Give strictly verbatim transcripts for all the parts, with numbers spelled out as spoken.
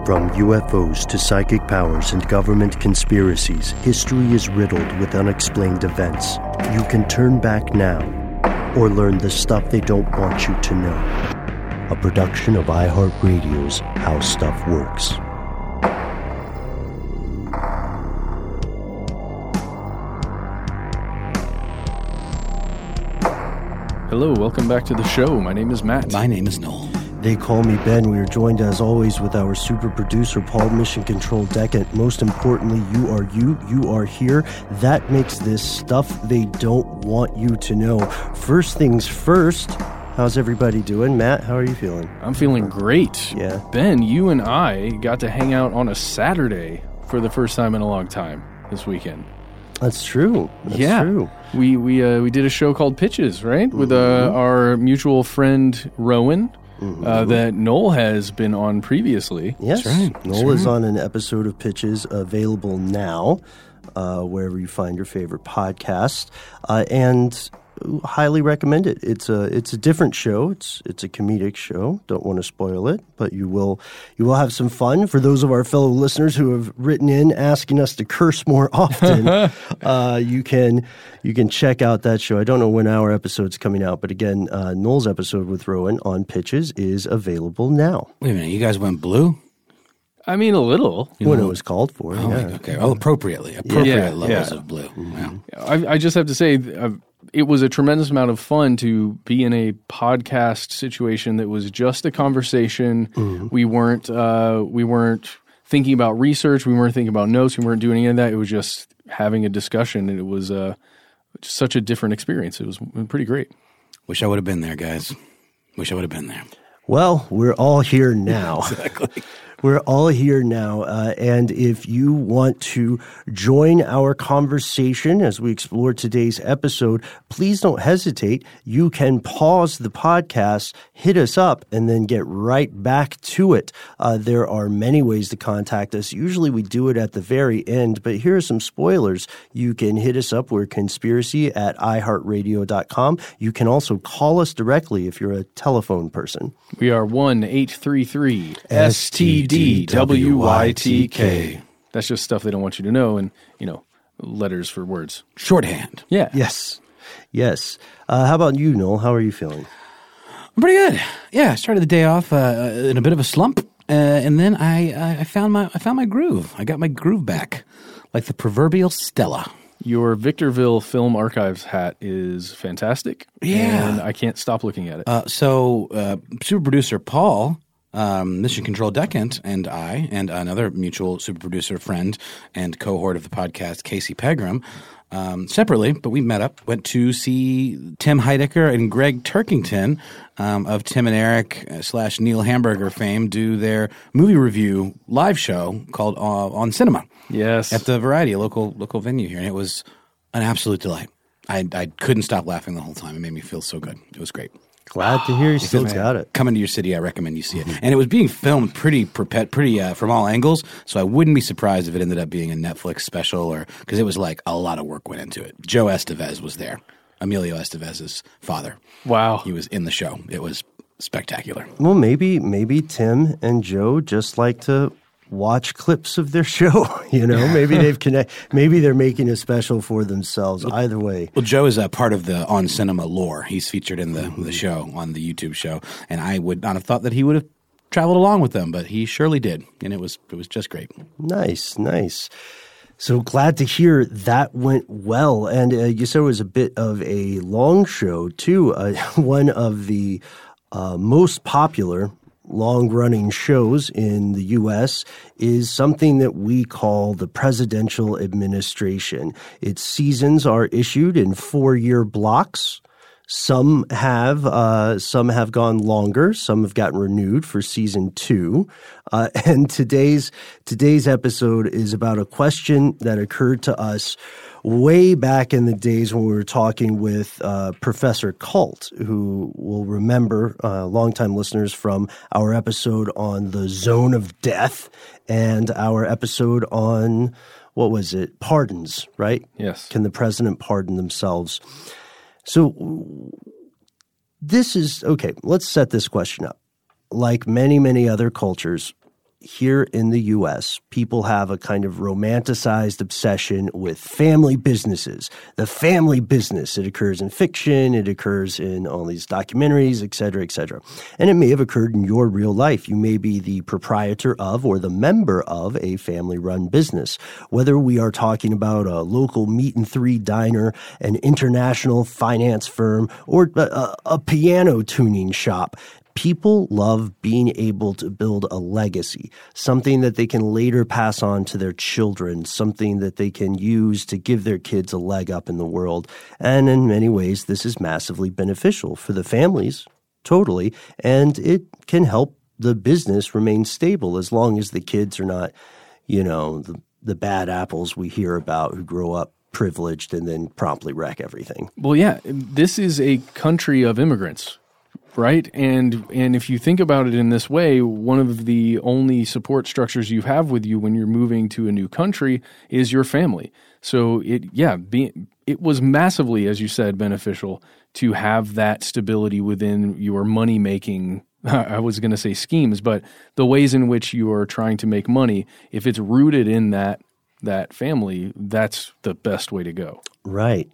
From U F Os to psychic powers and government conspiracies, history is riddled with unexplained events. You can turn back now or learn the stuff they don't want you to know. A production of iHeartRadio's How Stuff Works. Hello, welcome back to the show. My name is Matt. My name is Noel. They call me Ben. We are joined as always with our super producer, Paul Mission Control Decant. Most importantly, you are you. You are here. That makes this stuff they don't want you to know. First things first, how's everybody doing? Matt, how are you feeling? I'm feeling great. Yeah. Ben, you and I got to hang out on a Saturday for the first time in a long time this weekend. That's true. That's yeah. true. We we uh, we did a show called Pitches, right? With uh, our mutual friend Rowan. Mm-hmm. Uh, that Noel has been on previously. Yes, That's right. Noel That's is right. on an episode of Pitches available now, uh, wherever you find your favorite podcast, uh, and highly recommend it. It's a it's a different show. It's it's a comedic show. Don't want to spoil it, but you will you will have some fun. For those of our fellow listeners who have written in asking us to curse more often, uh, you can you can check out that show. I don't know when our episode's coming out, but again, uh, Noel's episode with Rowan on Pitches is available now. Wait a minute, you guys went blue? I mean, a little. When it was called for. Oh, yeah. okay. Oh, appropriately. Appropriate Yeah, levels yeah. of blue. Wow. I, I just have to say, uh, it was a tremendous amount of fun to be in a podcast situation that was just a conversation. Mm-hmm. We weren't uh, we weren't thinking about research. We weren't thinking about notes. We weren't doing any of that. It was just having a discussion, and it was uh, just such a different experience. It was pretty great. Wish I would have been there, guys. Wish I would have been there. Well, we're all here now. Exactly. We're all here now, uh, and if you want to join our conversation as we explore today's episode, please don't hesitate. You can pause the podcast, hit us up, and then get right back to it. Uh, there are many ways to contact us. Usually we do it at the very end, but here are some spoilers. You can hit us up. We're conspiracy at i heart radio dot com. You can also call us directly if you're a telephone person. We are one eight three three S T D W Y T K. That's just stuff they don't want you to know, and, you know, letters for words. Shorthand. Yeah. Yes. Yes. Uh, how about you, Noel? How are you feeling? I'm pretty good. Yeah, I started the day off uh, in a bit of a slump, uh, and then I, I found my I found my groove. I got my groove back, like the proverbial Stella. Your Victorville Film Archives hat is fantastic. Yeah. And I can't stop looking at it. Uh, so, uh, super producer Paul, um, Mission Control Decant, and I, and another mutual super producer friend and cohort of the podcast, Casey Pegram, um, separately, but we met up, went to see Tim Heidecker and Greg Turkington um, of Tim and Eric uh, slash Neil Hamburger fame do their movie review live show called uh, On Cinema. Yes. At the Variety, a local local venue here, and it was an absolute delight. I I couldn't stop laughing the whole time. It made me feel so good. It was great. Glad to hear you still got it. Coming to your city, I recommend you see it. And it was being filmed pretty perpet, pretty uh, from all angles, so I wouldn't be surprised if it ended up being a Netflix special, or because it was like a lot of work went into it. Joe Estevez was there, Emilio Estevez's father. Wow. He was in the show. It was spectacular. Well, maybe maybe Tim and Joe just like to watch clips of their show. You know, maybe they've connect. Maybe they're making a special for themselves. Either way, Well, Joe is a part of the On Cinema lore. He's featured in the the show, on the YouTube show, and I would not have thought that he would have traveled along with them, but he surely did, and it was it was just great. nice, nice. So glad to hear that went well. And uh, you said it was a bit of a long show too. Uh, one of the uh, most popular long-running shows in the U S is something that we call the presidential administration. Its seasons are issued in four-year blocks. Some have uh, some have gone longer. Some have gotten renewed for season two. Uh, and today's today's episode is about a question that occurred to us way back in the days when we were talking with uh, Professor Cult, who will remember uh, longtime listeners from our episode on the Zone of Death and our episode on, what was it, pardons, right? Yes. Can the president pardon themselves? So this is, okay, let's set this question up. Like many, many other cultures, here in the U S, people have a kind of romanticized obsession with family businesses. The family business, it occurs in fiction, it occurs in all these documentaries, et cetera, et cetera. And it may have occurred in your real life. You may be the proprietor of or the member of a family-run business. Whether we are talking about a local meat and three diner, an international finance firm, or a, a piano tuning shop, people love being able to build a legacy, something that they can later pass on to their children, something that they can use to give their kids a leg up in the world. And in many ways, this is massively beneficial for the families, totally, and it can help the business remain stable as long as the kids are not, you know, the, the bad apples we hear about who grow up privileged and then promptly wreck everything. Well, yeah, this is a country of immigrants. Right. And and if you think about it in this way, one of the only support structures you have with you when you're moving to a new country is your family. So it, yeah, be, it was massively, as you said, beneficial to have that stability within your money making. I was going to say schemes, but the ways in which you are trying to make money, if it's rooted in that that family, that's the best way to go. Right.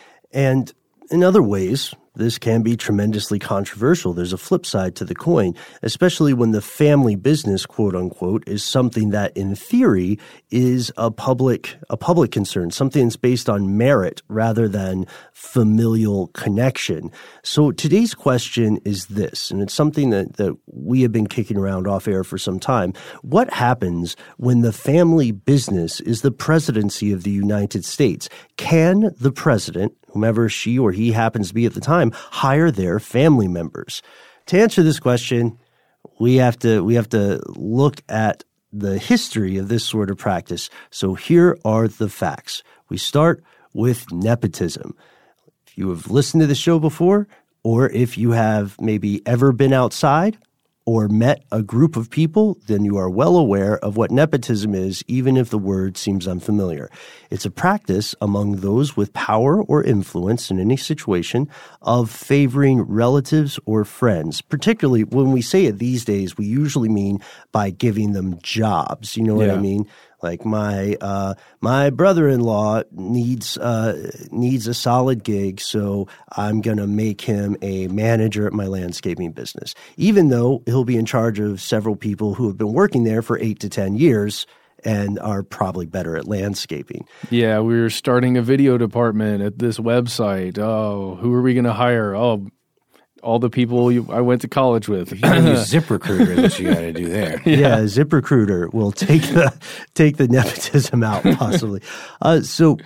And in other ways, this can be tremendously controversial. There's a flip side to the coin, especially when the family business, quote unquote, is something that in theory is a public a public concern, something that's based on merit rather than familial connection. So today's question is this, and it's something that, that we have been kicking around off air for some time. What happens when the family business is the presidency of the United States? Can the president, whomever she or he happens to be at the time, hire their family members? To answer this question, we have to we have to look at the history of this sort of practice. So here are the facts. We start with nepotism. If you have listened to the show before, or if you have maybe ever been outside or met a group of people, then you are well aware of what nepotism is, even if the word seems unfamiliar. It's a practice among those with power or influence in any situation of favoring relatives or friends. Particularly when we say it these days, we usually mean by giving them jobs. You know what Yeah. I mean? Like my uh, my brother-in-law needs uh, needs a solid gig, so I'm going to make him a manager at my landscaping business, even though he'll be in charge of several people who have been working there for eight to ten years and are probably better at landscaping. Yeah, we're starting a video department at this website. Oh, who are we going to hire? Oh, all the people you, I went to college with. If you can use ZipRecruiter, is what you got to do there. Yeah, yeah ZipRecruiter will take the take the nepotism out, possibly. uh, so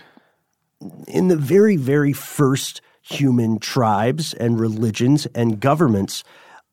in the very, very first human tribes and religions and governments,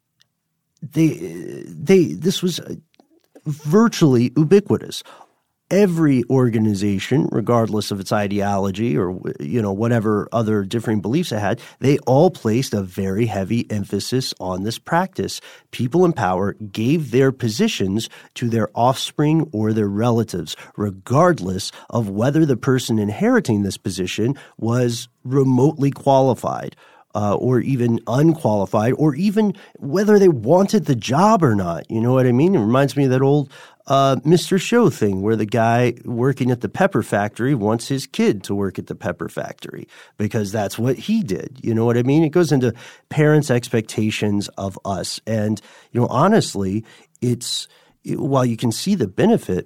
they they this was virtually ubiquitous. Every organization, regardless of its ideology or, you know, whatever other differing beliefs it had, they all placed a very heavy emphasis on this practice. People in power gave their positions to their offspring or their relatives, regardless of whether the person inheriting this position was remotely qualified. Uh, or even unqualified, or even whether they wanted the job or not. You know what I mean? It reminds me of that old uh, Mister Show thing where the guy working at the pepper factory wants his kid to work at the pepper factory because that's what he did. You know what I mean? It goes into parents' expectations of us. And, you know, honestly, it's it, while you can see the benefit,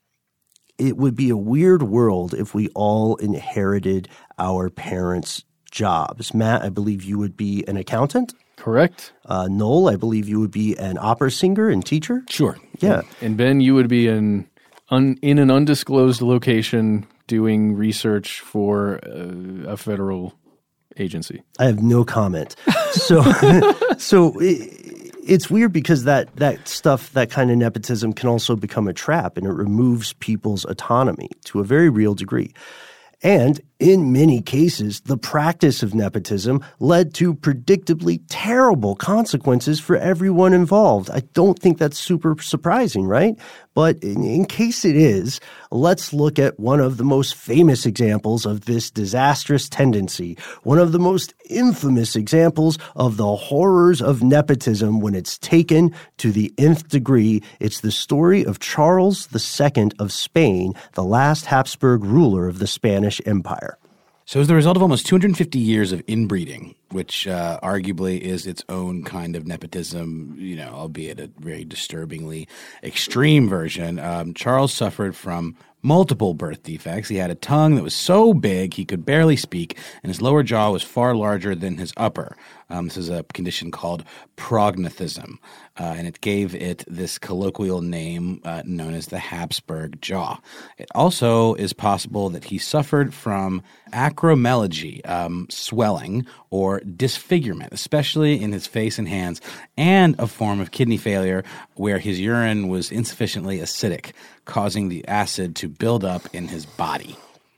it would be a weird world if we all inherited our parents' jobs. Matt, I believe you would be an accountant. Correct. Uh, Noel, I believe you would be an opera singer and teacher. Sure. Yeah. And Ben, you would be in, un, in an undisclosed location doing research for uh, a federal agency. I have no comment. So, so it, it's weird because that that stuff, that kind of nepotism, can also become a trap, and it removes people's autonomy to a very real degree. And In many cases, the practice of nepotism led to predictably terrible consequences for everyone involved. I don't think that's super surprising, right? But in, in case it is, let's look at one of the most famous examples of this disastrous tendency, one of the most infamous examples of the horrors of nepotism when it's taken to the nth degree. It's the story of Charles the Second of Spain, the last Habsburg ruler of the Spanish Empire. So as the result of almost two hundred fifty years of inbreeding, which uh, arguably is its own kind of nepotism, you know, albeit a very disturbingly extreme version, um, Charles suffered from multiple birth defects. He had a tongue that was so big he could barely speak, and his lower jaw was far larger than his upper. Um, this is a condition called prognathism, uh, and it gave it this colloquial name uh, known as the Habsburg jaw. It also is possible that he suffered from acromegaly, um, swelling, or disfigurement, especially in his face and hands, and a form of kidney failure where his urine was insufficiently acidic, causing the acid to build up in his body.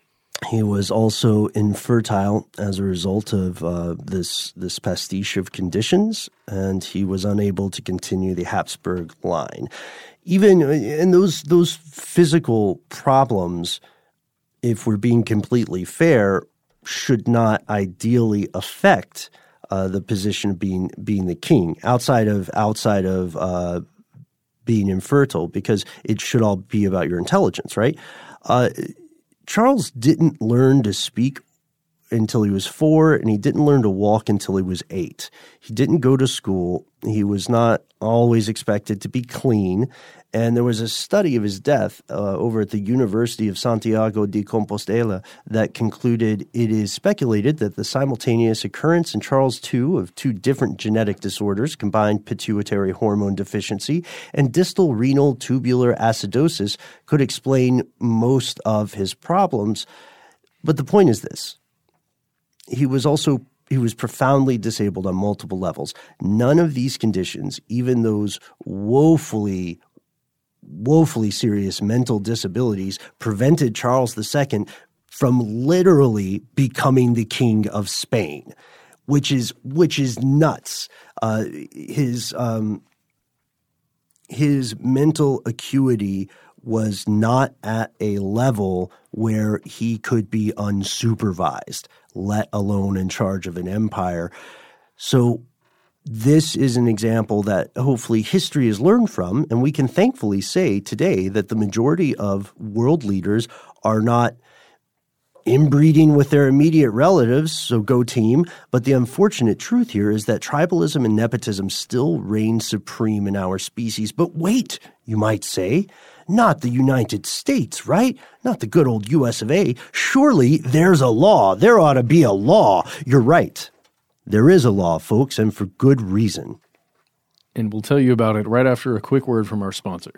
He was also infertile as a result of uh, this this pastiche of conditions, and he was unable to continue the Habsburg line. Even and those those physical problems, if we're being completely fair, should not ideally affect uh, the position of being being the king outside of outside of uh, being infertile, because it should all be about your intelligence, right? Uh, Charles didn't learn to speak until he was four, and he didn't learn to walk until he was eight. He didn't go to school. He was not always expected to be clean. And there was a study of his death uh, over at the University of Santiago de Compostela that concluded it is speculated that the simultaneous occurrence in Charles the Second of two different genetic disorders, combined pituitary hormone deficiency and distal renal tubular acidosis, could explain most of his problems. But the point is this. He was also He was profoundly disabled on multiple levels. None of these conditions, even those woefully, woefully serious mental disabilities, prevented Charles the Second from literally becoming the king of Spain, which is which is nuts. Uh, his um, his mental acuity was not at a level where he could be unsupervised, let alone in charge of an empire. So this is an example that hopefully history has learned from, and we can thankfully say today that the majority of world leaders are not inbreeding with their immediate relatives, so go team. But the unfortunate truth here is that tribalism and nepotism still reign supreme in our species. But wait, you might say, not the United States, right? Not the good old U S of A. Surely there's a law. There ought to be a law. You're right. There is a law, folks, and for good reason. And we'll tell you about it right after a quick word from our sponsor.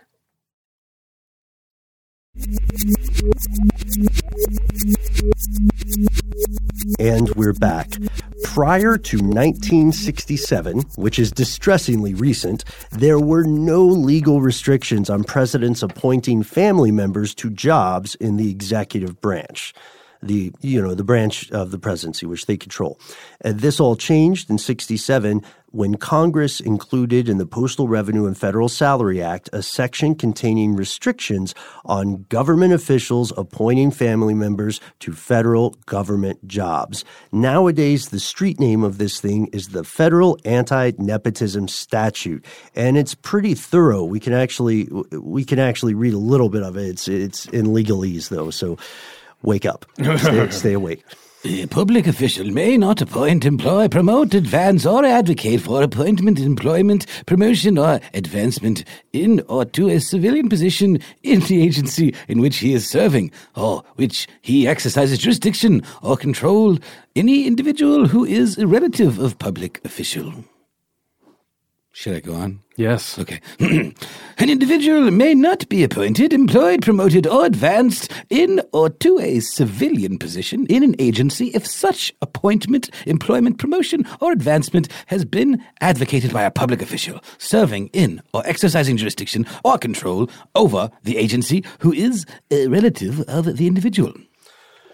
And we're back. Prior to nineteen sixty-seven, which is distressingly recent, there were no legal restrictions on presidents appointing family members to jobs in the executive branch. The, you know, the branch of the presidency, which they control. And this all changed in sixty-seven when Congress included in the Postal Revenue and Federal Salary Act a section containing restrictions on government officials appointing family members to federal government jobs. Nowadays, the street name of this thing is the Federal Anti-Nepotism Statute, and it's pretty thorough. We can actually we can actually read a little bit of it. It's it's in legalese though, so wake up. Stay, stay awake. A public official may not appoint, employ, promote, advance, or advocate for appointment, employment, promotion, or advancement in or to a civilian position in the agency in which he is serving, or which he exercises jurisdiction or control any individual who is a relative of public official. Should I go on? Yes. Okay. An individual may not be appointed, employed, promoted, or advanced in or to a civilian position in an agency if such appointment, employment, promotion, or advancement has been advocated by a public official serving in or exercising jurisdiction or control over the agency who is a relative of the individual.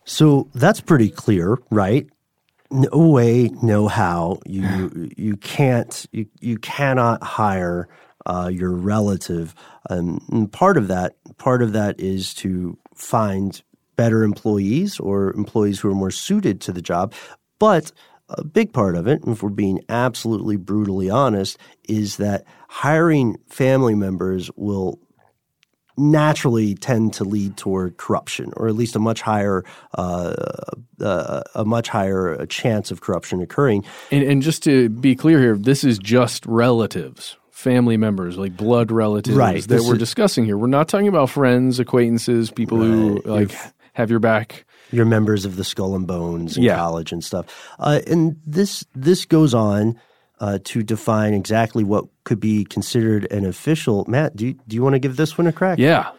So that's pretty clear, right? No way, no how. You you can't you, you cannot hire uh, your relative. Um, and part of that part of that is to find better employees or employees who are more suited to the job. But a big part of it, if we're being absolutely brutally honest, is that hiring family members will naturally tend to lead toward corruption, or at least a much higher uh, uh, a much higher chance of corruption occurring. And, and just to be clear here, this is just relatives, family members, like blood relatives right. that this we're is, discussing here. We're not talking about friends, acquaintances, people right. who like You're, have your back. You're members of the Skull and Bones in yeah. college and stuff. Uh, and this this goes on Uh, to define exactly what could be considered an official. Matt, do you, do you want to give this one a crack? Yeah.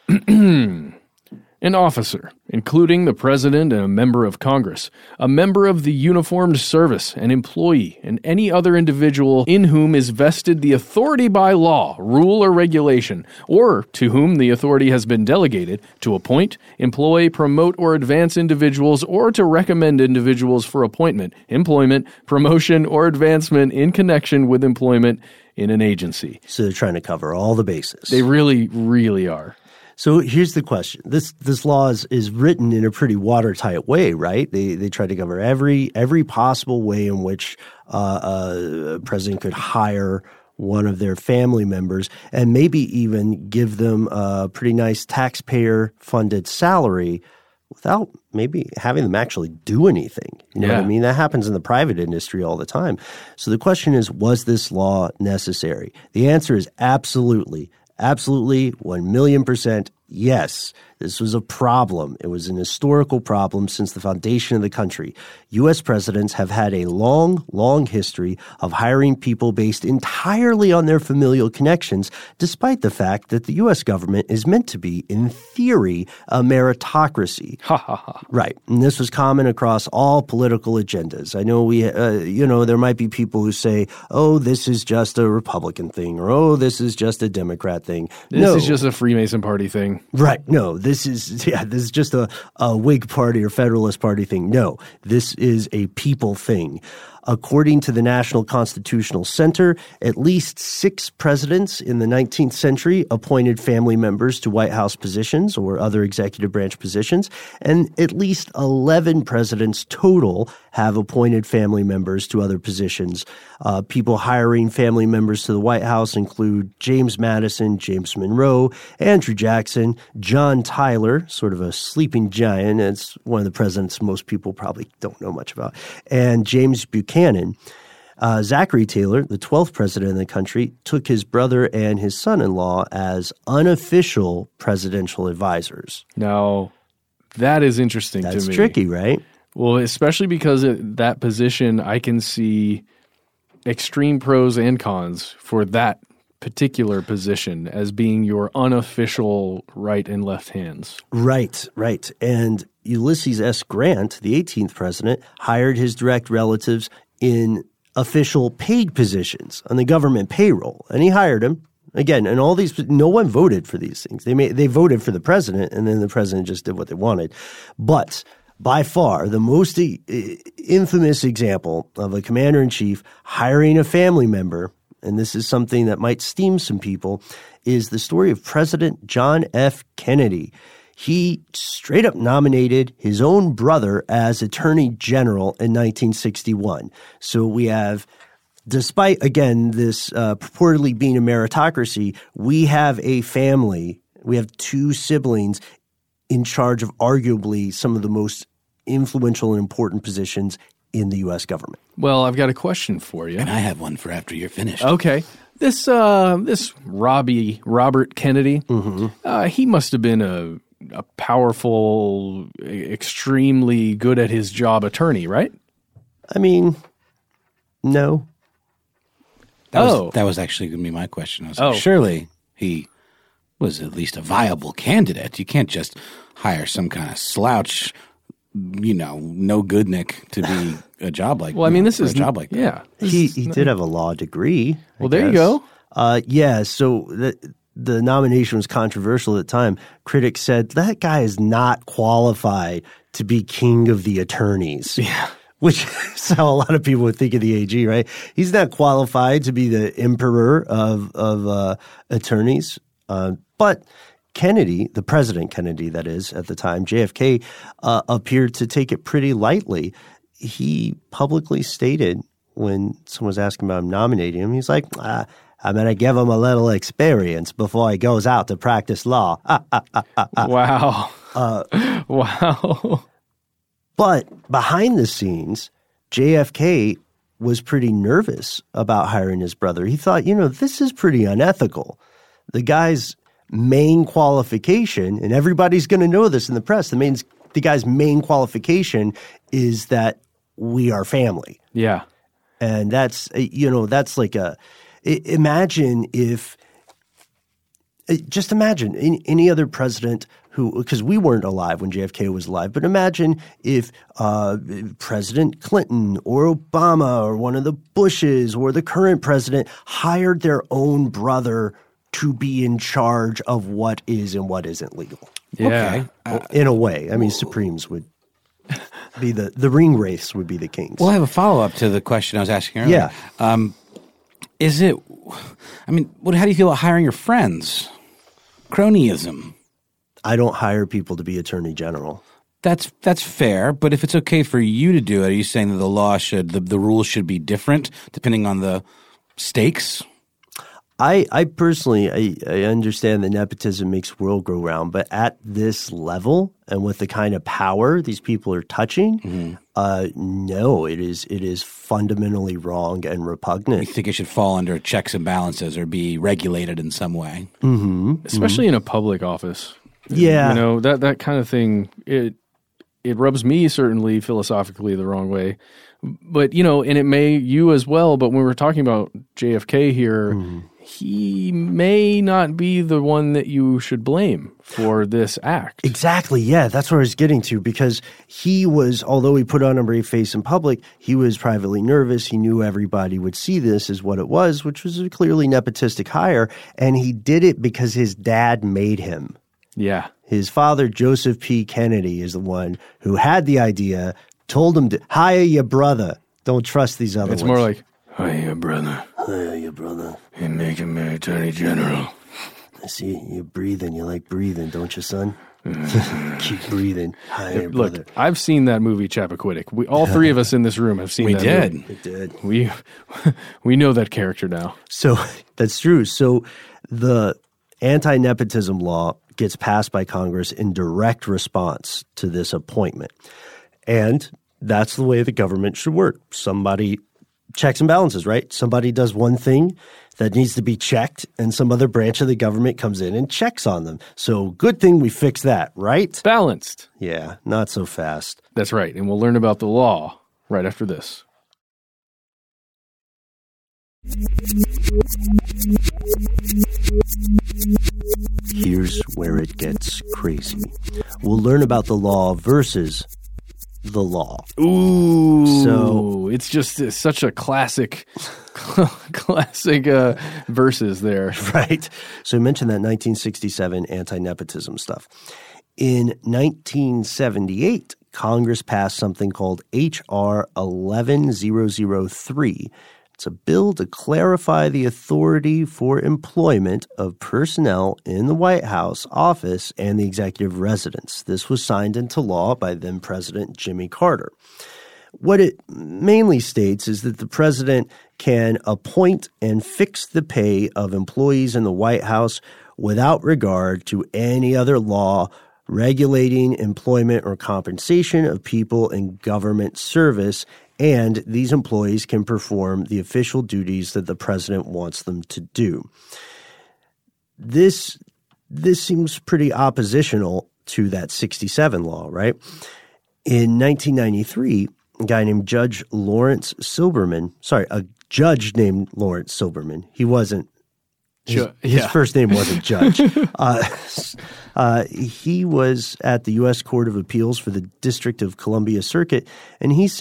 An officer, including the president and a member of Congress, a member of the uniformed service, an employee, and any other individual in whom is vested the authority by law, rule, or regulation, or to whom the authority has been delegated to appoint, employ, promote, or advance individuals, or to recommend individuals for appointment, employment, promotion, or advancement in connection with employment in an agency. So they're trying to cover all the bases. They really, really are. So here's the question. This this law is, is written in a pretty watertight way, right? They they try to cover every every possible way in which uh, a president could hire one of their family members and maybe even give them a pretty nice taxpayer-funded salary without maybe having them actually do anything. You know yeah. what I mean? That happens in the private industry all the time. So the question is, was this law necessary? The answer is absolutely. Absolutely, one million percent yes. This was a problem. It was an historical problem since the foundation of the country. U S presidents have had a long, long history of hiring people based entirely on their familial connections, despite the fact that the U S government is meant to be, in theory, a meritocracy. Ha ha ha. Right. And this was common across all political agendas. I know we, uh, you know, there might be people who say, oh, this is just a Republican thing, or oh, this is just a Democrat thing. This no. is just a Freemason Party thing. Right. No, this is, yeah, this is just a, a Whig Party or Federalist Party thing. No, this is a people thing. According to the National Constitutional Center, at least six presidents in the nineteenth century appointed family members to White House positions or other executive branch positions, and at least eleven presidents total have appointed family members to other positions. Uh, people hiring family members to the White House include James Madison, James Monroe, Andrew Jackson, John Tyler, sort of a sleeping giant. It's one of the presidents most people probably don't know much about, and James Buchanan. Uh, Zachary Taylor, the twelfth president of the country, took his brother and his son-in-law as unofficial presidential advisors. Now, that is interesting That's to me. That's tricky, right? Well, especially because at that position, I can see extreme pros and cons for that particular position as being your unofficial right and left hands. Right, right. And Ulysses S. Grant, the eighteenth president, hired his direct relatives in official paid positions on the government payroll, and he hired him. Again, and all these, no one voted for these things. They made, they voted for the president, and then the president just did what they wanted. But by far, the most e- infamous example of a commander-in-chief hiring a family member, and this is something that might steam some people, is the story of President John F. Kennedy. He straight up nominated his own brother as Attorney General in nineteen sixty-one. So we have, despite, again, this uh, purportedly being a meritocracy, we have a family, we have two siblings in charge of arguably some of the most influential and important positions in the U S government. Well, I've got a question for you. And I have one for after you're finished. Okay. This uh, this Robbie, Robert Kennedy, mm-hmm. uh, he must have been a a powerful, extremely good at his job attorney, right? I mean, no. That oh. Was, that was actually going to be my question. I was oh. like, surely he was at least a viable candidate. You can't just hire some kind of slouch, you know, no good Nick to be a job like Well, I mean, this is is a job like that. Yeah. He he did have a law degree. Well, I there you guess. go. Uh, yeah, so the the nomination was controversial at the time. Critics said that guy is not qualified to be king of the attorneys. Yeah. Which is how a lot of people would think of the A G, right? He's not qualified to be the emperor of of uh, attorneys. Uh, but Kennedy, the President Kennedy, that is, at the time, J F K, uh, appeared to take it pretty lightly. He publicly stated when someone was asking about him nominating him, he's like, ah, I'm going to give him a little experience before he goes out to practice law. Ah, ah, ah, ah, ah. Wow. Uh, wow. But behind the scenes, J F K was pretty nervous about hiring his brother. He thought, you know, this is pretty unethical. The guy's main qualification, and everybody's going to know this in the press, the, main, the guy's main qualification is that we are family. Yeah. And that's, you know, that's like a – imagine if – just imagine any, any other president – who, because we weren't alive when J F K was alive, but imagine if uh, President Clinton or Obama or one of the Bushes or the current president hired their own brother to be in charge of what is and what isn't legal. Yeah. Okay. Uh, In a way. I mean, Supremes would be the – the ring wraiths would be the kings. Well, I have a follow-up to the question I was asking earlier. Yeah. Um, is it – I mean, what? How do you feel about hiring your friends? Cronyism. I don't hire people to be attorney general. That's that's fair, but if it's okay for you to do it, are you saying that the law should the, the rules should be different depending on the stakes? I, I personally I, I understand that nepotism makes world go round, but at this level and with the kind of power these people are touching, mm-hmm. uh, no, it is it is fundamentally wrong and repugnant. You think it should fall under checks and balances or be regulated in some way, mm-hmm. especially mm-hmm. in a public office. Yeah, you know that that kind of thing. It it rubs me certainly philosophically the wrong way, but you know, and it may you as well. But when we're talking about J F K here, mm. he may not be the one that you should blame for this act. Exactly. Yeah, that's what I was getting to, because he was, although he put on a brave face in public, he was privately nervous. He knew everybody would see this as what it was, which was a clearly nepotistic hire, and he did it because his dad made him. Yeah. His father, Joseph P. Kennedy, is the one who had the idea, told him to hire your brother. Don't trust these other it's ones. It's more like, hire your brother. Hire your brother. And make him an attorney general. I see you're breathing. You like breathing, don't you, son? Keep breathing. Hire your Look, brother. I've seen that movie, Chappaquiddick. We, all three of us in this room have seen we that did. movie. We did. We, we know that character now. So that's true. So the anti-nepotism law gets passed by Congress in direct response to this appointment. And that's the way the government should work. Somebody checks and balances, right? Somebody does one thing that needs to be checked, and some other branch of the government comes in and checks on them. So good thing we fix that, right? Balanced. Yeah, not so fast. That's right. And we'll learn about the law right after this. Here's where it gets crazy. We'll learn about the law versus the law. Ooh. So it's just it's such a classic, classic uh, verses there. Right. So I mentioned that nineteen sixty-seven anti-nepotism stuff. In nineteen seventy-eight, Congress passed something called H R eleven thousand three. It's a bill to clarify the authority for employment of personnel in the White House office and the executive residence. This was signed into law by then President Jimmy Carter. What it mainly states is that the president can appoint and fix the pay of employees in the White House without regard to any other law regulating employment or compensation of people in government service, and these employees can perform the official duties that the president wants them to do. This this seems pretty oppositional to that sixty-seven law, right? In nineteen ninety-three, a guy named Judge Lawrence Silberman, sorry, a judge named Lawrence Silberman, he wasn't, his, Ju- yeah. his first name wasn't Judge. uh, uh, he was at the U S Court of Appeals for the District of Columbia Circuit, and he said,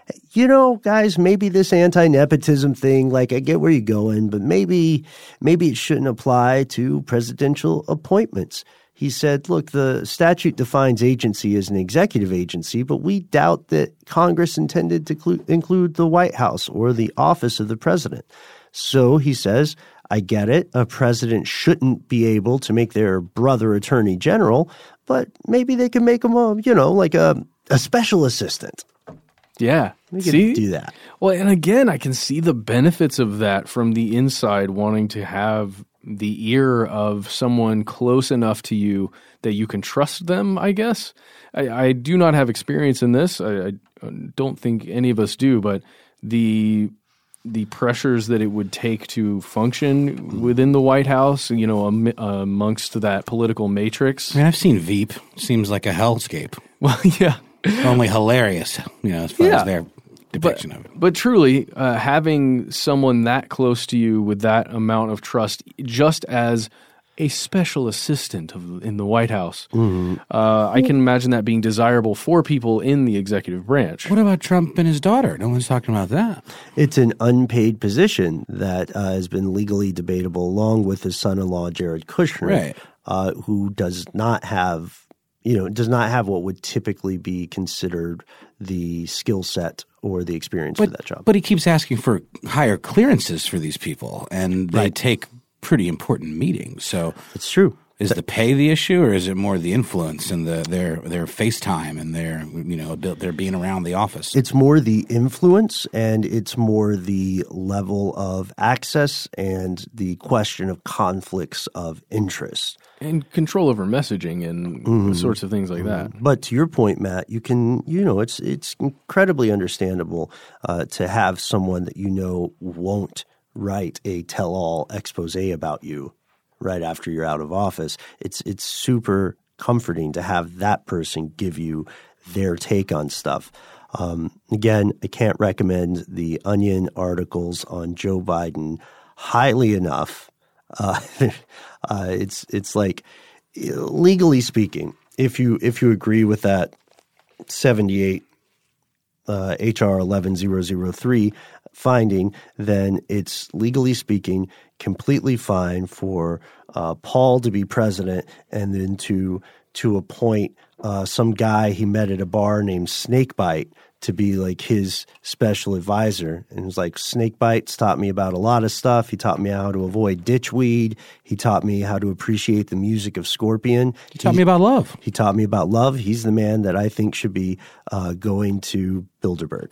you know, guys, maybe this anti-nepotism thing, like I get where you're going, but maybe maybe it shouldn't apply to presidential appointments. He said, look, the statute defines agency as an executive agency, but we doubt that Congress intended to clu- include the White House or the office of the president. So he says, I get it. A president shouldn't be able to make their brother attorney general, but maybe they can make him a, you know, like a, a special assistant. Yeah. We can see? do that. Well, and again, I can see the benefits of that from the inside, wanting to have the ear of someone close enough to you that you can trust them, I guess. I, I do not have experience in this. I, I don't think any of us do, but the the pressures that it would take to function within the White House, you know, am, uh, amongst that political matrix. I mean, I've seen Veep. Seems like a hellscape. Well, yeah. Only hilarious, you know, as far Yeah. as their depiction But, of it. but truly, uh, having someone that close to you with that amount of trust, just as a special assistant of, in the White House, Mm-hmm. uh, I can imagine that being desirable for people in the executive branch. What about Trump and his daughter? No one's talking about that. It's an unpaid position that uh, has been legally debatable, along with his son-in-law, Jared Kushner, Right. uh, who does not have, you know, does not have what would typically be considered the skill set or the experience for that job. But he keeps asking for higher clearances for these people, and they Right. take pretty important meetings. So It's true. is the pay the issue, or is it more the influence and the their their FaceTime and their you know their being around the office? It's more the influence, and it's more the level of access and the question of conflicts of interest. And control over messaging and Mm-hmm. sorts of things like that. But to your point, Matt, you can, you know, it's it's incredibly understandable uh, to have someone that you know won't write a tell-all expose about you right after you're out of office. It's it's super comforting to have that person give you their take on stuff. Um, again, I can't recommend the Onion articles on Joe Biden highly enough. Uh, uh, it's it's like, legally speaking, if you if you agree with that seventy-eight uh, H R eleven thousand three finding, then it's legally speaking completely fine for uh, Paul to be president and then to to appoint uh, some guy he met at a bar named Snakebite to be like his special advisor. And it was like, Snakebites taught me about a lot of stuff. He taught me how to avoid ditchweed. He taught me how to appreciate the music of Scorpion. He taught me about love. He taught me about love. He's the man that I think should be uh, going to Bilderberg.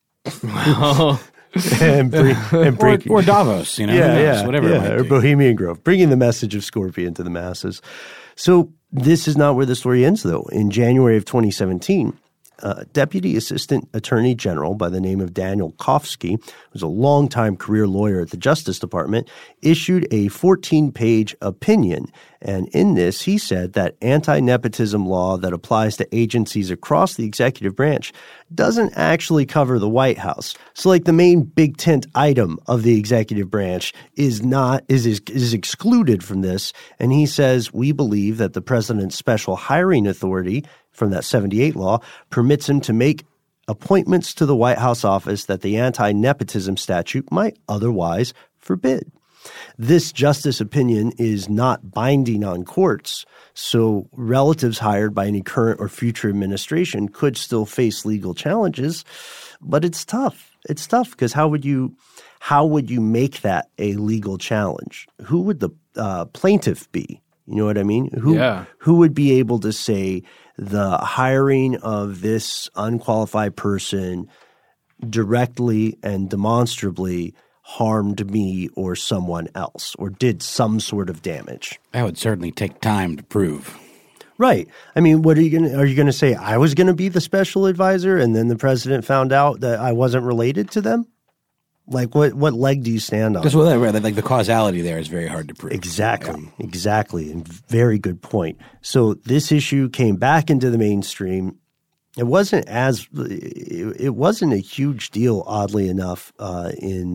and bring, and Or, break, or Davos, you know, who yeah, knows, yeah, whatever yeah, it might or be. Bohemian Grove, bringing the message of Scorpion to the masses. So this is not where the story ends, though. In January of twenty seventeen, uh, Deputy Assistant Attorney General by the name of Daniel Kofsky, who was a longtime career lawyer at the Justice Department, issued a fourteen-page opinion. And in this, he said that anti-nepotism law that applies to agencies across the executive branch doesn't actually cover the White House. So, like, the main big tent item of the executive branch is not is is, is excluded from this. And he says, we believe that the president's special hiring authority from that seventy-eight law permits him to make appointments to the White House office that the anti-nepotism statute might otherwise forbid. This justice opinion is not binding on courts, so relatives hired by any current or future administration could still face legal challenges, but it's tough. It's tough because how would you how would you make that a legal challenge? Who would the uh, plaintiff be? You know what I mean? Who Yeah. who would be able to say the hiring of this unqualified person directly and demonstrably harmed me or someone else or did some sort of damage? That would certainly take time to prove. Right. I mean, what are you going to – are you going to say I was going to be the special advisor and then the president found out that I wasn't related to them? Like, what, what leg do you stand on? Because well, like the causality there is very hard to prove. Exactly. Exactly. And very good point. So this issue came back into the mainstream. It wasn't as – it wasn't a huge deal, oddly enough, uh, in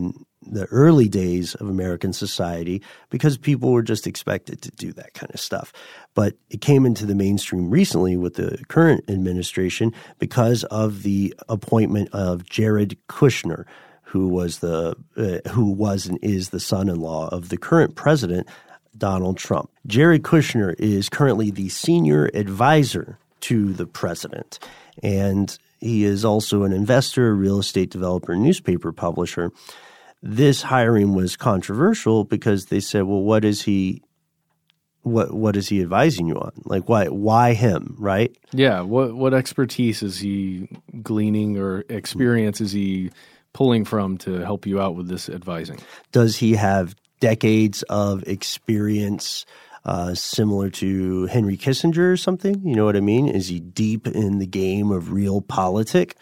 the early days of American society because people were just expected to do that kind of stuff. But it came into the mainstream recently with the current administration because of the appointment of Jared Kushner, who was the uh, who was and is the son-in-law of the current president, Donald Trump. Jared Kushner is currently the senior advisor to the president, and he is also an investor, real estate developer, newspaper publisher. This hiring was controversial because they said, well, what is he what what is he advising you on? Like, why why him, right? Yeah, what what expertise is he gleaning or experience is he pulling from to help you out with this advising? Does he have decades of experience uh, similar to Henry Kissinger or something? You know what I mean? Is he deep in the game of real politic?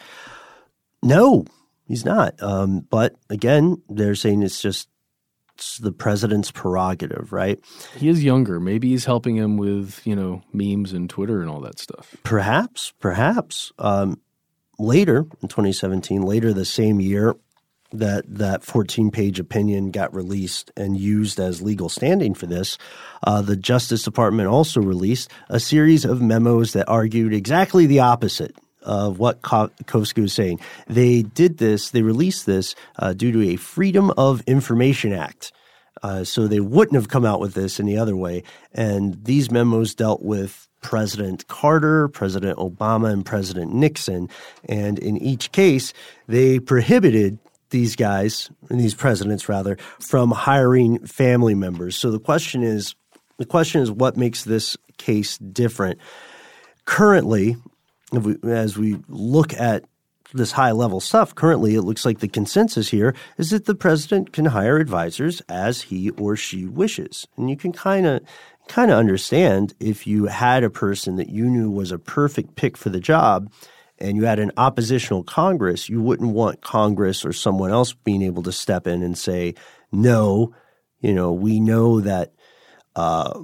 No, he's not. Um, but again, they're saying it's just it's the president's prerogative, right? He is younger. Maybe he's helping him with, you know, memes and Twitter and all that stuff. Perhaps, perhaps. Um, later in twenty seventeen, later the same year that that fourteen-page opinion got released and used as legal standing for this, uh, the Justice Department also released a series of memos that argued exactly the opposite of what Koskuh was saying. They did this, they released this uh, due to a Freedom of Information Act. Uh, so they wouldn't have come out with this any other way. And these memos dealt with President Carter, President Obama, and President Nixon. And in each case, they prohibited these guys, these presidents rather, from hiring family members. So the question is, the question is what makes this case different? Currently, if we, as we look at this high-level stuff, currently it looks like the consensus here is that the president can hire advisors as he or she wishes. And you can kind of kind of understand if you had a person that you knew was a perfect pick for the job and you had an oppositional Congress, you wouldn't want Congress or someone else being able to step in and say, no, you know, we know that uh,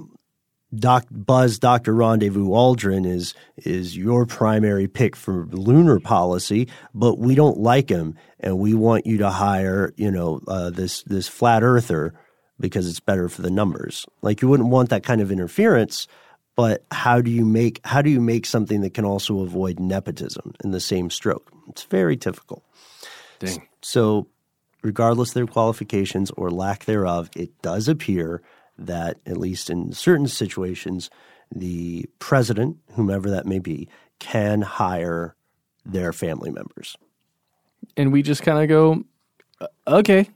Doc Buzz Doctor Rendezvous Aldrin is is your primary pick for lunar policy, but we don't like him, and we want you to hire, you know, uh, this this flat earther because it's better for the numbers. Like, you wouldn't want that kind of interference, but how do you make how do you make something that can also avoid nepotism in the same stroke? It's very difficult. Dang. So, regardless of their qualifications or lack thereof, it does appear that, at least in certain situations, the president, whomever that may be, can hire their family members. And we just kind of go, okay.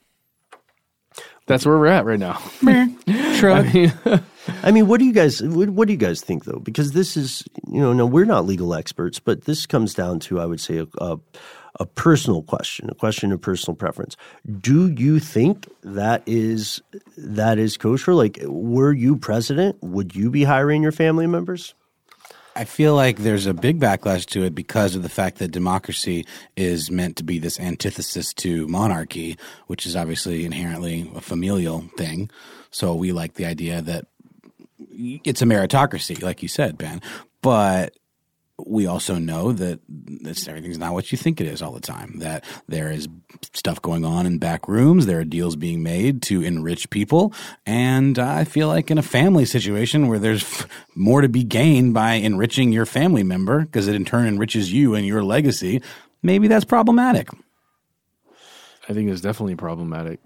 That's where we're at right now. Shrug. I mean, I mean, what do you guys what, what do you guys think, though? Because this is, you know, no, we're not legal experts, but this comes down to, I would say, a, a, a personal question, a question of personal preference. Do you think that is that is kosher? Like, were you president, would you be hiring your family members? I feel like there's a big backlash to it because of the fact that democracy is meant to be this antithesis to monarchy, which is obviously inherently a familial thing. So we like the idea that it's a meritocracy, like you said, Ben. But we also know that this, everything's not what you think it is all the time, that there is stuff going on in back rooms. There are deals being made to enrich people. And I feel like in a family situation where there's f- more to be gained by enriching your family member, because it in turn enriches you and your legacy, maybe that's problematic. I think it's definitely problematic.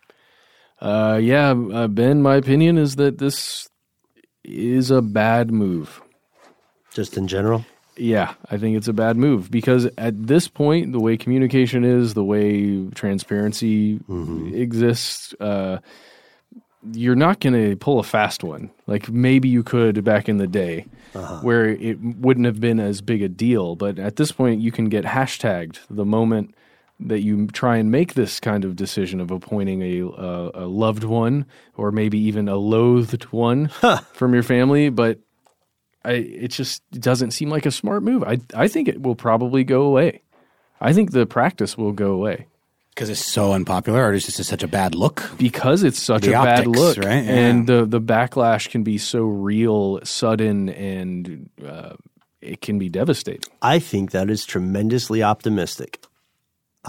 Uh, yeah, uh, Ben, my opinion is that this is a bad move. Just in general? Yeah, I think it's a bad move because at this point, the way communication is, the way transparency mm-hmm. exists, uh, you're not going to pull a fast one. Like maybe you could back in the day uh-huh. where it wouldn't have been as big a deal. But at this point, you can get hashtagged the moment that you try and make this kind of decision of appointing a, uh, a loved one or maybe even a loathed one huh. from your family. But I, it just doesn't seem like a smart move. I I think it will probably go away. I think the practice will go away. Because it's so unpopular, or is this just such a bad look? Because it's such the a optics, bad look. Right? Yeah. And the, the backlash can be so real, sudden, and uh, it can be devastating. I think that is tremendously optimistic.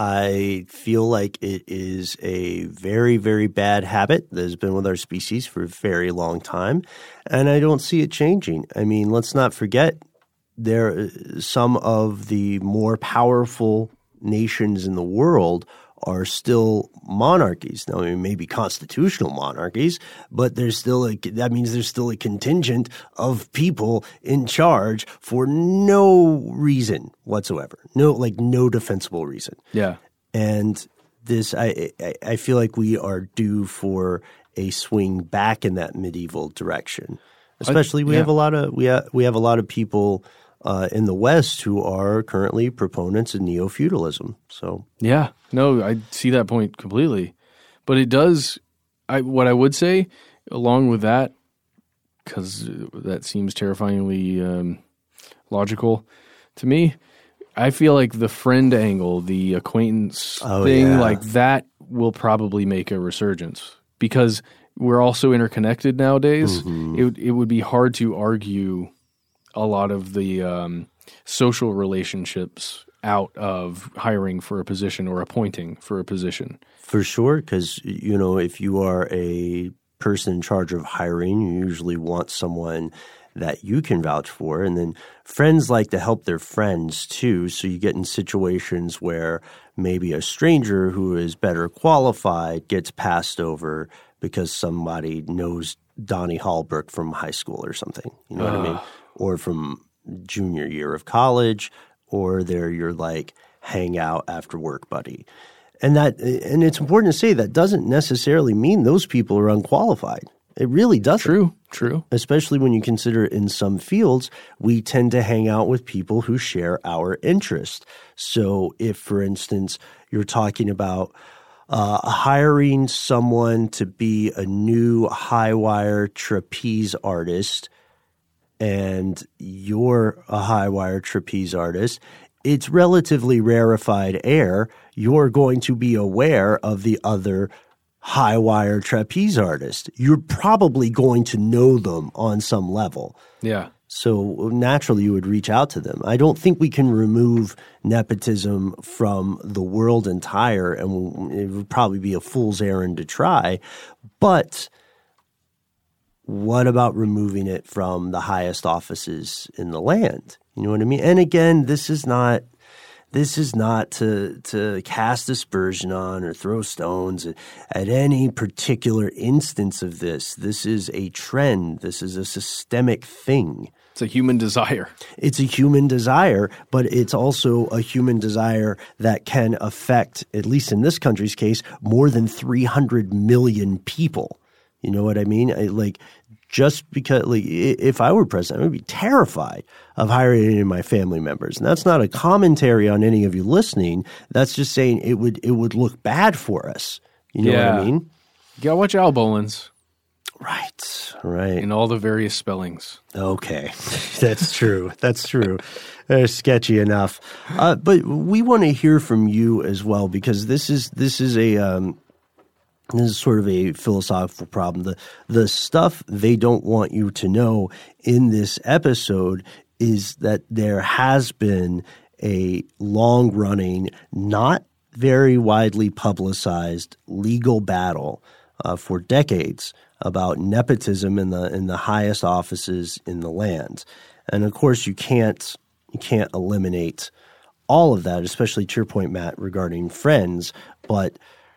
I feel like it is a very, very bad habit that has been with our species for a very long time, and I don't see it changing. I mean, let's not forget there some of the more powerful nations in the world are still monarchies. Now, I mean, maybe constitutional monarchies, but there's still a, that means there's still a contingent of people in charge for no reason whatsoever. No, like no defensible reason. Yeah. And this, I, I, I feel like we are due for a swing back in that medieval direction. Especially, we yeah. have a lot of we have, we have a lot of people uh, in the West who are currently proponents of neo-feudalism. So yeah, no, I see that point completely. But it does. I what I would say, along with that, because that seems terrifyingly um, logical to me. I feel like the friend angle, the acquaintance oh, thing, yeah. like that will probably make a resurgence because we're all so interconnected nowadays. Mm-hmm. It it would be hard to argue a lot of the um, social relationships out of hiring for a position or appointing for a position. For sure, because, you know, if you are a person in charge of hiring, you usually want someone that you can vouch for. And then friends like to help their friends too. So you get in situations where maybe a stranger who is better qualified gets passed over because somebody knows Donnie Hallbrook from high school or something. You know uh. what I mean? Or from junior year of college, or they're your like hang out after work buddy. And that, and it's important to say that doesn't necessarily mean those people are unqualified. It really doesn't. True, true. Especially when you consider in some fields, we tend to hang out with people who share our interest. So if, for instance, you're talking about uh, hiring someone to be a new high wire trapeze artist, and you're a high wire trapeze artist, it's relatively rarefied air. You're going to be aware of the other high wire trapeze artist. You're probably going to know them on some level. Yeah. So naturally you would reach out to them. I don't think we can remove nepotism from the world entire, and it would probably be a fool's errand to try. But what about removing it from the highest offices in the land? You know what I mean? And again, this is not this is not to to cast aspersion on or throw stones at, at any particular instance of this. This is a trend. This is a systemic thing. It's a human desire. It's a human desire, but it's also a human desire that can affect, at least in this country's case, more than three hundred million people. You know what I mean? I, like, just because, like, if I were president, I would be terrified of hiring any of my family members. And that's not a commentary on any of you listening. That's just saying it would it would look bad for us. You know yeah. what I mean? You gotta watch Al Bolins. Right, right. In all the various spellings. Okay, that's true. That's true. They're sketchy enough. Uh, but we want to hear from you as well, because this is this is a um, this is sort of a philosophical problem. The the stuff they don't want you to know in this episode is that there has been a long-running, not very widely publicized legal battle uh, for decades about nepotism in the in the highest offices in the land. And of course you can't you can't eliminate all of that, especially to your point, Matt, regarding friends. But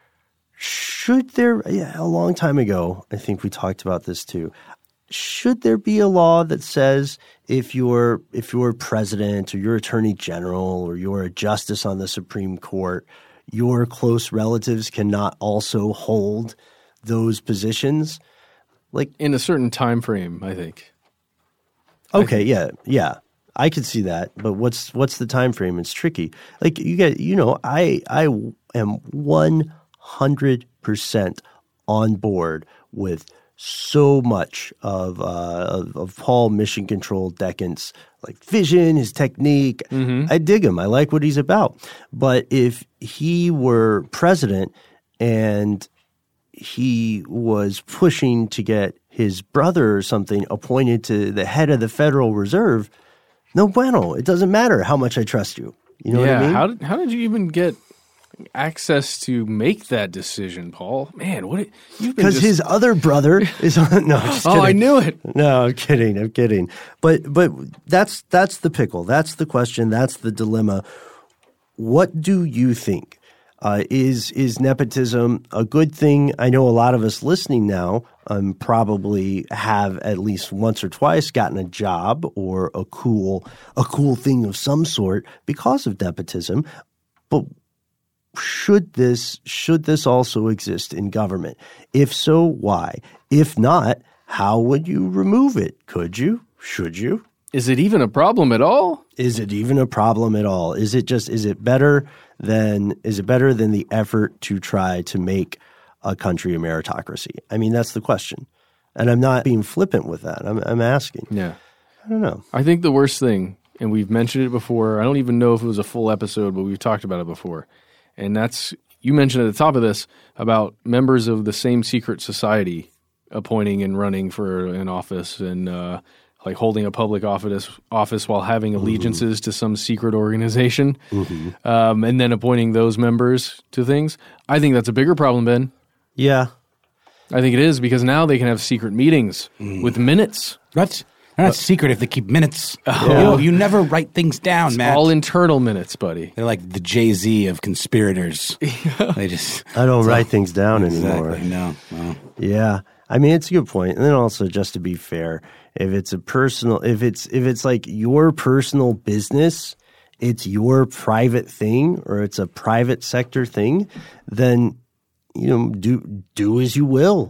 should there yeah, a long time ago, I think we talked about this too. Should there be a law that says if you're if you're president or you're attorney general or you're a justice on the Supreme Court, your close relatives cannot also hold those positions? Like in a certain time frame, I think. Okay, I think. yeah, yeah. I could see that, but what's what's the time frame? It's tricky. Like you get, you know, I I am one hundred percent on board with so much of uh, of, of Paul Mission Control Decant's like vision, his technique. Mm-hmm. I dig him. I like what he's about. But if he were president and he was pushing to get his brother or something appointed to the head of the Federal Reserve, no bueno. It doesn't matter how much I trust you. You know yeah, what I mean? How did, how did you even get access to make that decision, Paul. Man, what you've been Because just, his other brother is on. No, just oh, kidding. I knew it. No, I'm kidding. I'm kidding. But but that's that's the pickle. That's the question. That's the dilemma. What do you think? Uh, is is nepotism a good thing? I know a lot of us listening now um, probably have at least once or twice gotten a job or a cool a cool thing of some sort because of nepotism. But should this should this also exist in government? If so, why? If not, how would you remove it? Could you? Should you? Is it even a problem at all? Is it even a problem at all? Is it just is it better than is it better than the effort to try to make a country a meritocracy? I mean, that's the question. And I'm not being flippant with that. I'm I'm asking. Yeah. I don't know. I think the worst thing, and we've mentioned it before, I don't even know if it was a full episode, but we've talked about it before. And that's, you mentioned at the top of this about members of the same secret society appointing and running for an office and uh, like holding a public office office while having allegiances mm-hmm. to some secret organization mm-hmm. um, and then appointing those members to things. I think that's a bigger problem, Ben. Yeah. I think it is because now they can have secret meetings mm. with minutes. What? They're not uh, secret if they keep minutes. Oh. You know, you never write things down, it's Matt. all internal minutes, buddy. They're like the Jay-Z of conspirators. They just I don't write all, things down exactly, anymore. No, no. Yeah. I mean, it's a good point. And then also, just to be fair, if it's a personal, if it's if it's like your personal business, it's your private thing, or it's a private sector thing, then you know, do do as you will.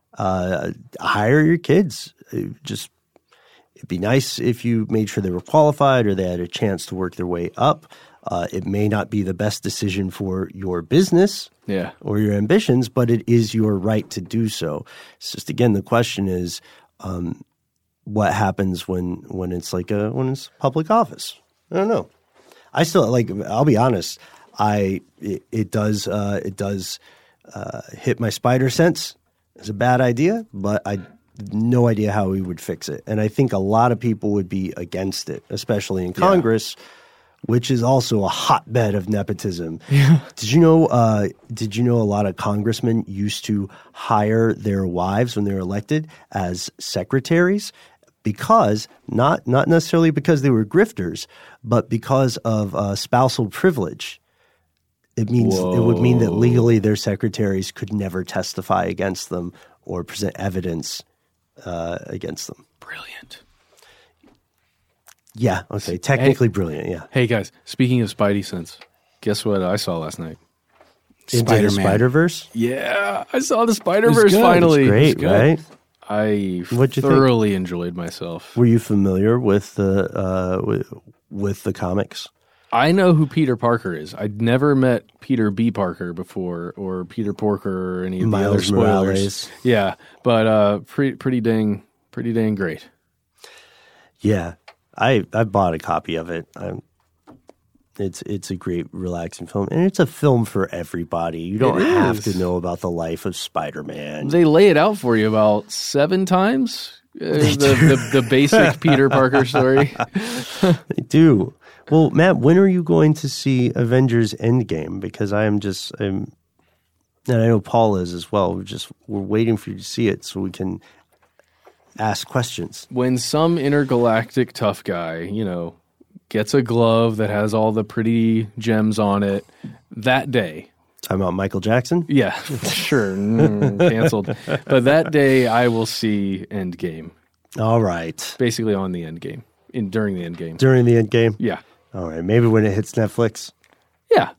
Uh, hire your kids. Just it'd be nice if you made sure they were qualified or they had a chance to work their way up. Uh, it may not be the best decision for your business yeah. or your ambitions, but it is your right to do so. It's just, again, the question is um, what happens when when it's like a when it's public office? I don't know. I still like. I'll be honest. I it, it does uh, it does uh, hit my spider sense. It's a bad idea, but I no idea how we would fix it. And I think a lot of people would be against it, especially in Congress, yeah. which is also a hotbed of nepotism. Yeah. Did you know? Uh, did you know a lot of congressmen used to hire their wives when they were elected as secretaries? Because not not necessarily because they were grifters, but because of uh, spousal privilege. It means Whoa. It would mean that legally their secretaries could never testify against them or present evidence uh, against them. Brilliant. Yeah, okay, technically hey, brilliant. Yeah. Hey guys, speaking of Spidey sense, guess what I saw last night? Into the Spider-Verse? Yeah, I saw the Spider-Verse finally. It's great, right? I What'd you thoroughly think? enjoyed myself. Were you familiar with the uh, with, with the comics? I know who Peter Parker is. I'd never met Peter B. Parker before, or Peter Porker, or any of Miles the other spoilers. Morales. Yeah, but uh, pretty pretty dang pretty dang great. Yeah, I I bought a copy of it. I'm, it's it's a great relaxing film, and it's a film for everybody. You don't It have is. to know about the life of Spider-Man. They lay it out for you about seven times. Uh, the, the the basic Peter Parker story. They do. Well, Matt, when are you going to see Avengers Endgame? Because I am just, I'm, and I know Paul is as well. We're just we're waiting for you to see it so we can ask questions. When some intergalactic tough guy, you know, gets a glove that has all the pretty gems on it, that day. Talking about Michael Jackson? Yeah, sure, mm, canceled. But that day, I will see Endgame. All right. Basically, on the Endgame, in during the Endgame. During the Endgame? Yeah. All right. Maybe when it hits Netflix. Yeah.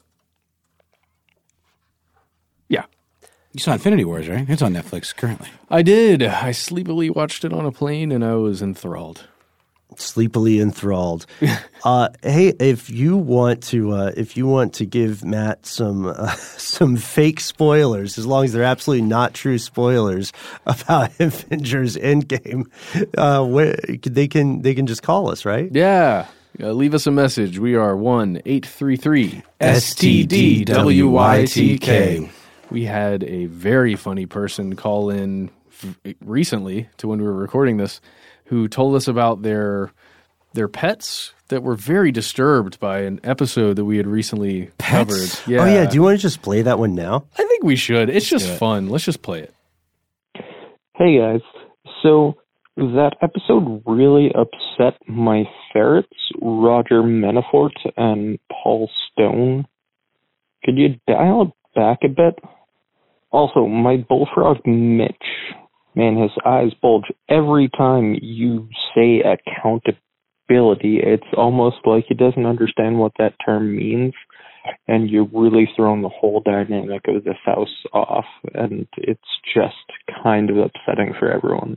Yeah. You saw Infinity Wars, right? It's on Netflix currently. I did. I sleepily watched it on a plane, and I was enthralled. Sleepily enthralled. uh, hey, if you want to, uh, if you want to give Matt some uh, some fake spoilers, as long as they're absolutely not true spoilers about Avengers Endgame, uh, where, they can they can just call us, right? Yeah. Uh, leave us a message. We are one eight three three S T D W Y T K. We had a very funny person call in f- recently to when we were recording this, who told us about their their pets that were very disturbed by an episode that we had recently Pets? covered. Yeah. Oh, yeah. Do you want to just play that one now? I think we should. It's just it. fun. Let's just play it. Hey guys, so that episode really upset my ferrets, Roger Manafort and Paul Stone. Could you dial it back a bit? Also, my bullfrog Mitch, man, his eyes bulge every time you say accountability. It's almost like he doesn't understand what that term means, and you're really throwing the whole dynamic of this house off, and it's just kind of upsetting for everyone.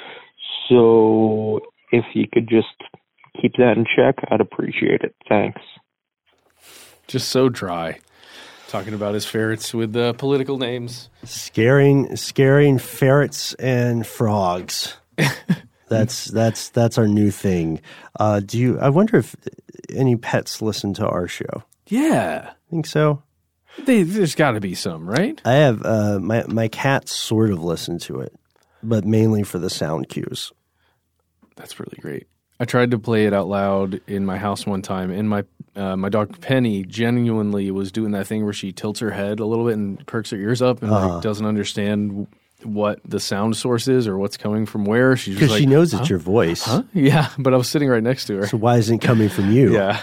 So if you could just keep that in check, I'd appreciate it. Thanks. Just so dry. Talking about his ferrets with uh, political names. Scaring, scaring ferrets and frogs. That's that's that's our new thing. Uh, do you? I wonder if any pets listen to our show. Yeah. Think so? They, there's got to be some, right? I have uh, my my cats sort of listen to it, but mainly for the sound cues. That's really great. I tried to play it out loud in my house one time, and my uh, my dog Penny genuinely was doing that thing where she tilts her head a little bit and perks her ears up and Uh-huh. like, doesn't understand what the sound source is or what's coming from where. She's just Because like, she knows huh? it's your voice. Huh? Yeah, but I was sitting right next to her. So why isn't it coming from you? Yeah.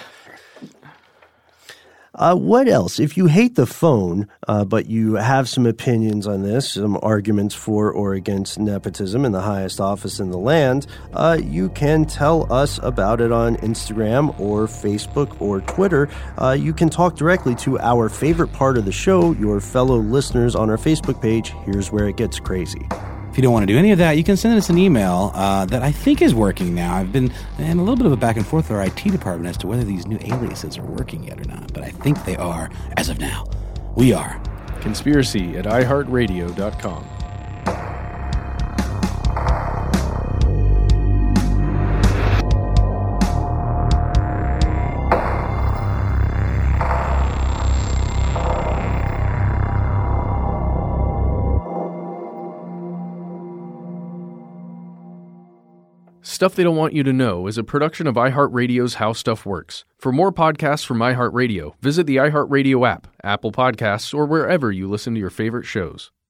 Uh, what else? If you hate the phone, uh, but you have some opinions on this, some arguments for or against nepotism in the highest office in the land, uh, you can tell us about it on Instagram or Facebook or Twitter. Uh, you can talk directly to our favorite part of the show, your fellow listeners on our Facebook page. Here's where it gets crazy. If you don't want to do any of that, you can send us an email uh, that I think is working now. I've been in a little bit of a back and forth with our I T department as to whether these new aliases are working yet or not, but I think they are as of now. We are Conspiracy at i heart radio dot com. Stuff They Don't Want You to Know is a production of iHeartRadio's How Stuff Works. For more podcasts from iHeartRadio, visit the iHeartRadio app, Apple Podcasts, or wherever you listen to your favorite shows.